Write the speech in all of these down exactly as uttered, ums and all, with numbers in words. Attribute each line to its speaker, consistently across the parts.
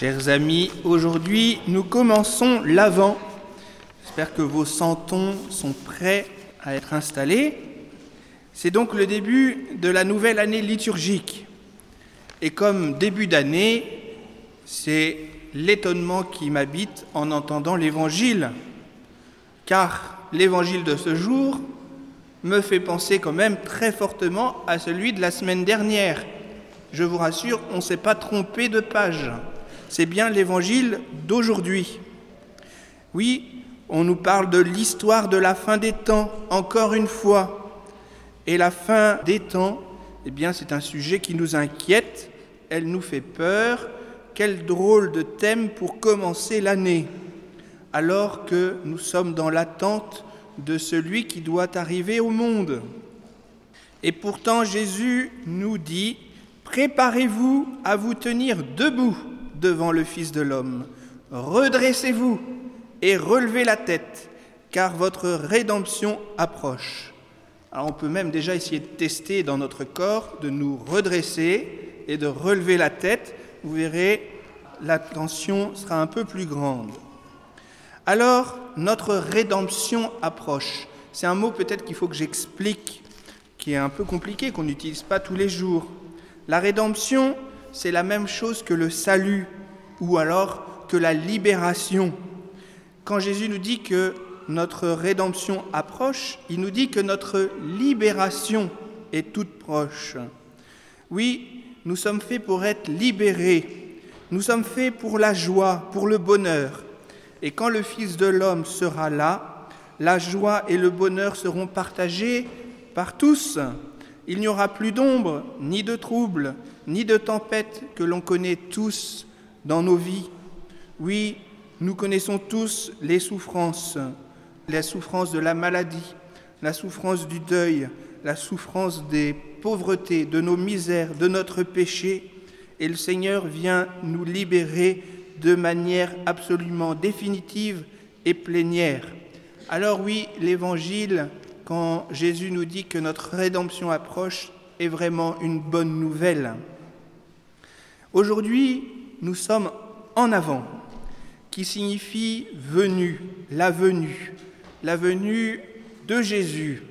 Speaker 1: Chers amis, aujourd'hui nous commençons l'Avent. J'espère que vos santons sont prêts à être installés. C'est donc le début de la nouvelle année liturgique. Et comme début d'année, c'est l'étonnement qui m'habite en entendant l'Évangile. Car l'Évangile de ce jour me fait penser quand même très fortement à celui de la semaine dernière. Je vous rassure, on ne s'est pas trompé de page. C'est bien l'Évangile d'aujourd'hui. Oui, on nous parle de l'histoire de la fin des temps, encore une fois. Et la fin des temps, eh bien, c'est un sujet qui nous inquiète, elle nous fait peur. Quel drôle de thème pour commencer l'année, alors que nous sommes dans l'attente de celui qui doit arriver au monde. Et pourtant, Jésus nous dit « Préparez-vous à vous tenir debout devant le Fils de l'homme. Redressez-vous et relevez la tête, car votre rédemption approche. » Alors on peut même déjà essayer de tester dans notre corps, de nous redresser et de relever la tête. Vous verrez, la tension sera un peu plus grande. Alors, notre rédemption approche. C'est un mot peut-être qu'il faut que j'explique, qui est un peu compliqué, qu'on n'utilise pas tous les jours. La rédemption, c'est la même chose que le salut, ou alors que la libération. Quand Jésus nous dit que notre rédemption approche, il nous dit que notre libération est toute proche. Oui, nous sommes faits pour être libérés. Nous sommes faits pour la joie, pour le bonheur. Et quand le Fils de l'homme sera là, la joie et le bonheur seront partagés par tous. Il n'y aura plus d'ombre, ni de trouble, ni de tempête que l'on connaît tous dans nos vies. Oui, nous connaissons tous les souffrances, la souffrance de la maladie, la souffrance du deuil, la souffrance des pauvretés, de nos misères, de notre péché. Et le Seigneur vient nous libérer de manière absolument définitive et plénière. Alors oui, l'Évangile, quand Jésus nous dit que notre rédemption approche, est vraiment une bonne nouvelle. Aujourd'hui, nous sommes en avant, qui signifie venue, la venue, la venue de Jésus.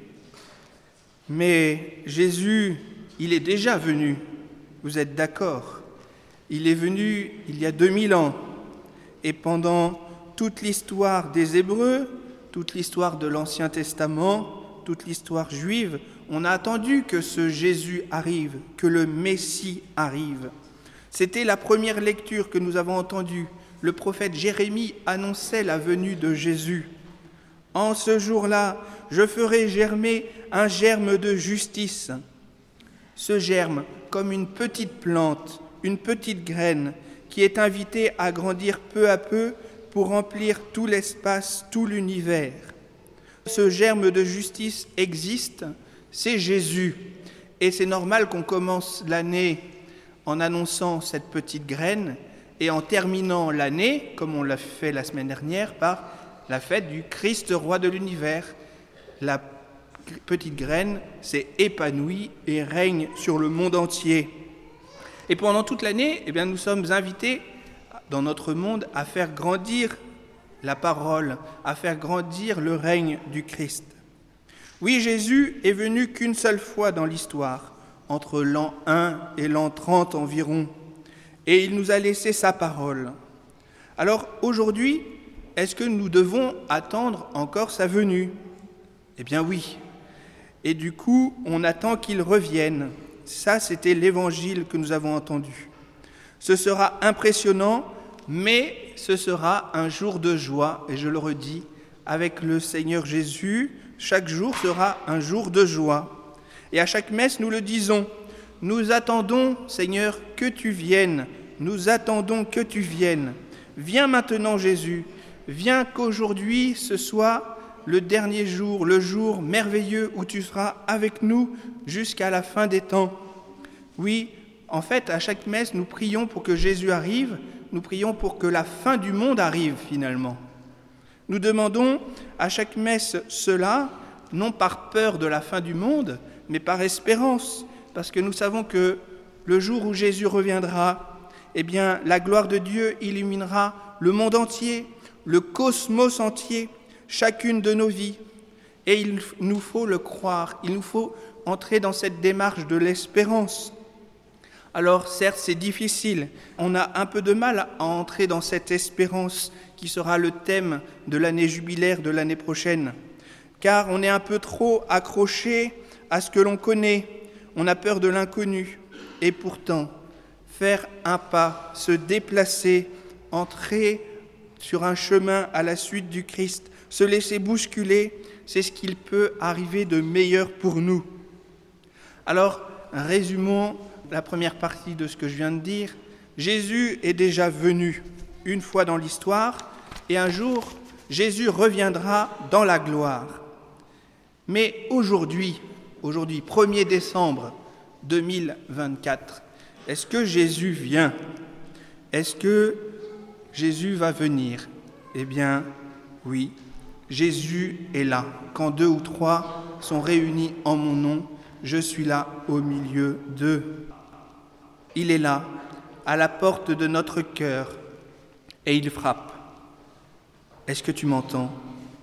Speaker 1: Mais Jésus, il est déjà venu, vous êtes d'accord ? Il est venu il y a deux mille ans, et pendant toute l'histoire des Hébreux, toute l'histoire de l'Ancien Testament, toute l'histoire juive, on a attendu que ce Jésus arrive, que le Messie arrive. C'était la première lecture que nous avons entendue. Le prophète Jérémie annonçait la venue de Jésus. « En ce jour-là, je ferai germer un germe de justice. » Ce germe, comme une petite plante, une petite graine qui est invitée à grandir peu à peu pour remplir tout l'espace, tout l'univers. Ce germe de justice existe, c'est Jésus. Et c'est normal qu'on commence l'année en annonçant cette petite graine et en terminant l'année, comme on l'a fait la semaine dernière, par la fête du Christ roi de l'univers. La petite graine s'est épanouie et règne sur le monde entier. Et pendant toute l'année, eh bien, nous sommes invités dans notre monde à faire grandir la parole, à faire grandir le règne du Christ. Oui, Jésus est venu qu'une seule fois dans l'histoire, entre l'an un et l'an trente environ, et il nous a laissé sa parole. Alors aujourd'hui, est-ce que nous devons attendre encore sa venue ? Eh bien oui. Et du coup, on attend qu'il revienne. Ça, c'était l'évangile que nous avons entendu. Ce sera impressionnant, mais ce sera un jour de joie, et je le redis, avec le Seigneur Jésus, chaque jour sera un jour de joie. Et à chaque messe, nous le disons, nous attendons, Seigneur, que tu viennes, nous attendons que tu viennes. Viens maintenant, Jésus, viens qu'aujourd'hui, ce soit le dernier jour, le jour merveilleux où tu seras avec nous jusqu'à la fin des temps. Oui, en fait, à chaque messe, nous prions pour que Jésus arrive, nous prions pour que la fin du monde arrive finalement. Nous demandons à chaque messe cela, non par peur de la fin du monde, mais par espérance, parce que nous savons que le jour où Jésus reviendra, eh bien, la gloire de Dieu illuminera le monde entier, le cosmos entier, chacune de nos vies. Et il nous faut le croire, il nous faut entrer dans cette démarche de l'espérance. Alors certes, c'est difficile, on a un peu de mal à entrer dans cette espérance qui sera le thème de l'année jubilaire de l'année prochaine, car on est un peu trop accroché à ce que l'on connaît, on a peur de l'inconnu, et pourtant, faire un pas, se déplacer, entrer sur un chemin à la suite du Christ, se laisser bousculer, c'est ce qu'il peut arriver de meilleur pour nous. Alors, résumons la première partie de ce que je viens de dire. Jésus est déjà venu une fois dans l'histoire, et un jour, Jésus reviendra dans la gloire. Mais aujourd'hui, aujourd'hui, premier décembre deux mille vingt-quatre, est-ce que Jésus vient ? Est-ce que Jésus va venir ? Eh bien, oui, Jésus est là. Quand deux ou trois sont réunis en mon nom, je suis là au milieu d'eux. Il est là, à la porte de notre cœur, et il frappe. Est-ce que tu m'entends ?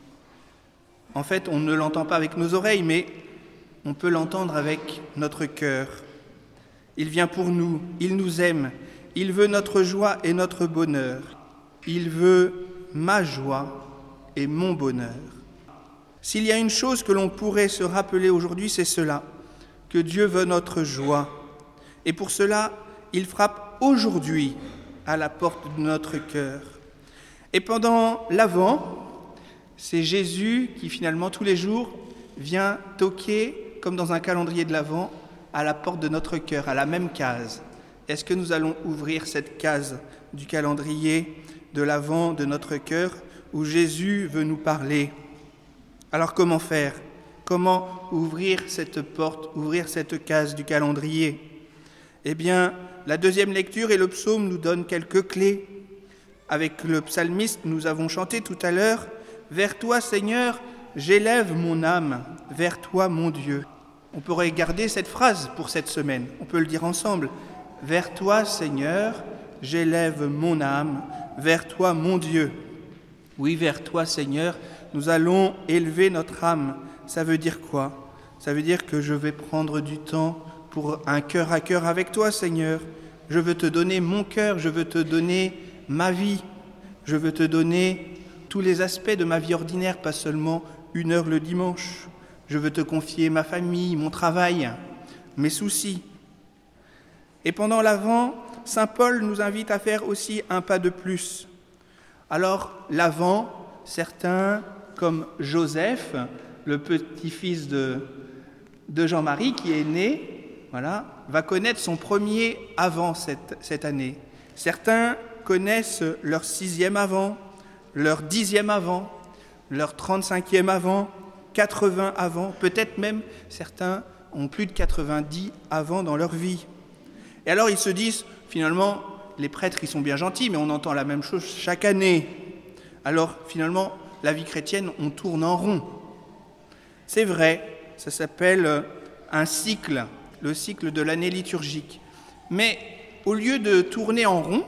Speaker 1: En fait, on ne l'entend pas avec nos oreilles, mais on peut l'entendre avec notre cœur. Il vient pour nous, il nous aime, il veut notre joie et notre bonheur. Il veut ma joie et mon bonheur. S'il y a une chose que l'on pourrait se rappeler aujourd'hui, c'est cela, que Dieu veut notre joie. Et pour cela, il frappe aujourd'hui à la porte de notre cœur. Et pendant l'Avent, c'est Jésus qui finalement tous les jours vient toquer, comme dans un calendrier de l'Avent, à la porte de notre cœur, à la même case. Est-ce que nous allons ouvrir cette case du calendrier de l'Avent de notre cœur où Jésus veut nous parler ? Alors comment faire ? Comment ouvrir cette porte, ouvrir cette case du calendrier ? Eh bien, la deuxième lecture et le psaume nous donnent quelques clés. Avec le psalmiste, nous avons chanté tout à l'heure « Vers toi, Seigneur, j'élève mon âme, vers toi, mon Dieu ». On pourrait garder cette phrase pour cette semaine. On peut le dire ensemble. « Vers toi, Seigneur, j'élève mon âme, vers toi, mon Dieu ». Oui, vers toi, Seigneur, nous allons élever notre âme. Ça veut dire quoi ? Ça veut dire que je vais prendre du temps pour un cœur à cœur avec toi, Seigneur. Je veux te donner mon cœur, je veux te donner ma vie. Je veux te donner tous les aspects de ma vie ordinaire, pas seulement une heure le dimanche. Je veux te confier ma famille, mon travail, mes soucis. Et pendant l'Avent, saint Paul nous invite à faire aussi un pas de plus. Alors, l'Avent, certains, comme Joseph, le petit-fils de, de Jean-Marie, qui est né, voilà, va connaître son premier Avant cette, cette année. Certains connaissent leur sixième Avant, leur dixième Avant, leur trente-cinquième Avant, quatre-vingts Avant, peut-être même certains ont plus de quatre-vingt-dix Avant dans leur vie. Et alors ils se disent, finalement, les prêtres, ils sont bien gentils, mais on entend la même chose chaque année. Alors, finalement, la vie chrétienne, on tourne en rond. C'est vrai, ça s'appelle un cycle, le cycle de l'année liturgique. Mais au lieu de tourner en rond,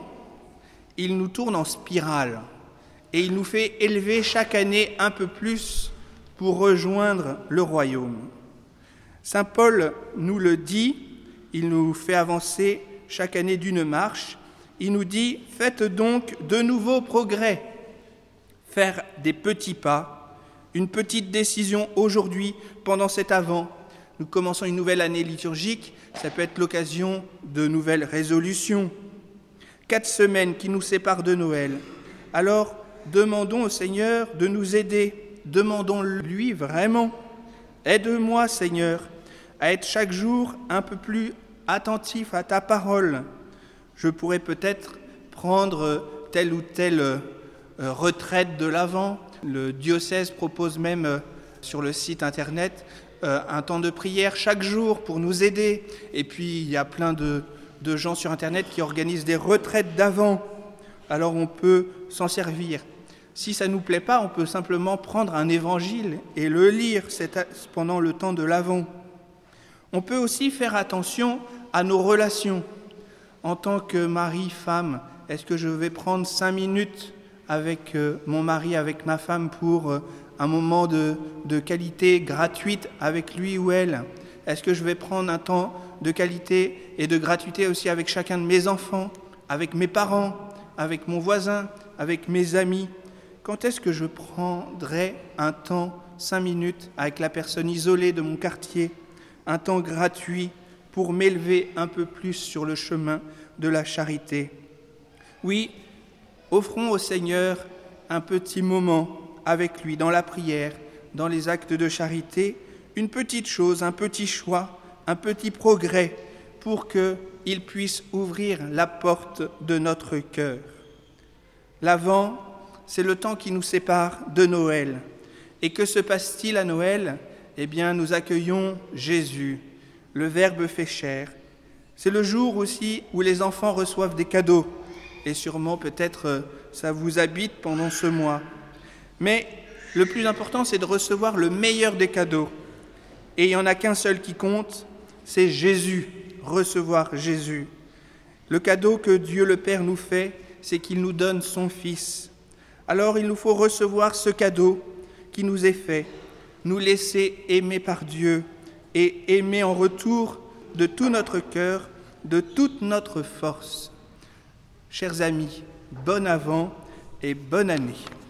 Speaker 1: il nous tourne en spirale. Et il nous fait élever chaque année un peu plus pour rejoindre le royaume. Saint Paul nous le dit, il nous fait avancer chaque année d'une marche. Il nous dit « Faites donc de nouveaux progrès ». Faire des petits pas, une petite décision aujourd'hui, pendant cet Avant. Nous commençons une nouvelle année liturgique, ça peut être l'occasion de nouvelles résolutions. Quatre semaines qui nous séparent de Noël. Alors, demandons au Seigneur de nous aider, demandons-lui vraiment. Aide-moi, Seigneur, à être chaque jour un peu plus attentif à ta parole. Je pourrais peut-être prendre telle ou telle retraite de l'Avent. Le diocèse propose même sur le site internet un temps de prière chaque jour pour nous aider. Et puis, il y a plein de, de gens sur internet qui organisent des retraites d'Avent. Alors, on peut s'en servir. Si ça ne nous plaît pas, on peut simplement prendre un évangile et le lire pendant le temps de l'Avent. On peut aussi faire attention à nos relations. En tant que mari, femme, est-ce que je vais prendre cinq minutes avec euh, mon mari, avec ma femme pour euh, un moment de, de qualité gratuite avec lui ou elle? Est-ce que je vais prendre un temps de qualité et de gratuité aussi avec chacun de mes enfants, avec mes parents, avec mon voisin, avec mes amis? Quand est-ce que je prendrai un temps, cinq minutes, avec la personne isolée de mon quartier, un temps gratuit pour m'élever un peu plus sur le chemin de la charité? Oui, offrons au Seigneur un petit moment avec lui, dans la prière, dans les actes de charité, une petite chose, un petit choix, un petit progrès pour qu'il puisse ouvrir la porte de notre cœur. L'Avent, c'est le temps qui nous sépare de Noël. Et que se passe-t-il à Noël? Eh bien, nous accueillons Jésus, le Verbe fait chair. C'est le jour aussi où les enfants reçoivent des cadeaux. Et sûrement, peut-être, ça vous habite pendant ce mois. Mais le plus important, c'est de recevoir le meilleur des cadeaux. Et il n'y en a qu'un seul qui compte, c'est Jésus, recevoir Jésus. Le cadeau que Dieu le Père nous fait, c'est qu'il nous donne son Fils. Alors il nous faut recevoir ce cadeau qui nous est fait, nous laisser aimer par Dieu et aimer en retour de tout notre cœur, de toute notre force. Chers amis, bon Avent et bonne année.